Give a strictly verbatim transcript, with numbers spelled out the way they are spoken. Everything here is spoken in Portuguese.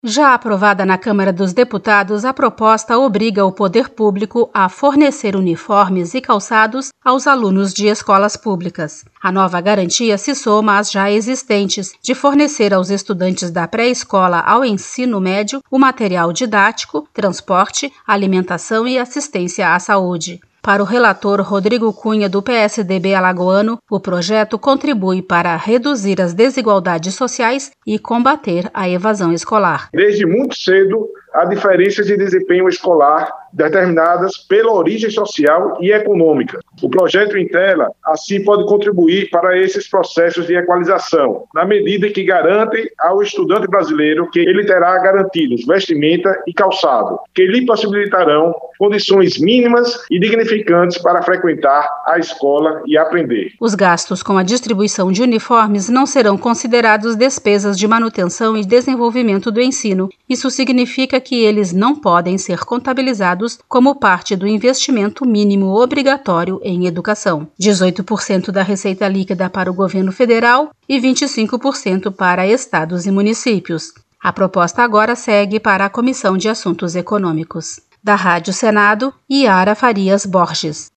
Já aprovada na Câmara dos Deputados, a proposta obriga o poder público a fornecer uniformes e calçados aos alunos de escolas públicas. A nova garantia se soma às já existentes, de fornecer aos estudantes da pré-escola ao ensino médio o material didático, transporte, alimentação e assistência à saúde. Para o relator Rodrigo Cunha, do P S D B alagoano, o projeto contribui para reduzir as desigualdades sociais e combater a evasão escolar. Desde muito cedo, há diferenças de desempenho escolar determinadas pela origem social e econômica. O projeto Intela, assim, pode contribuir para esses processos de equalização, na medida que garantem ao estudante brasileiro que ele terá garantidos vestimenta e calçado, que lhe possibilitarão condições mínimas e dignificantes para frequentar a escola e aprender. Os gastos com a distribuição de uniformes não serão considerados despesas de manutenção e desenvolvimento do ensino. Isso significa que eles não podem ser contabilizados como parte do investimento mínimo obrigatório em educação. dezoito por cento da receita líquida para o governo federal e vinte e cinco por cento para estados e municípios. A proposta agora segue para a Comissão de Assuntos Econômicos. Da Rádio Senado, Yara Farias Borges.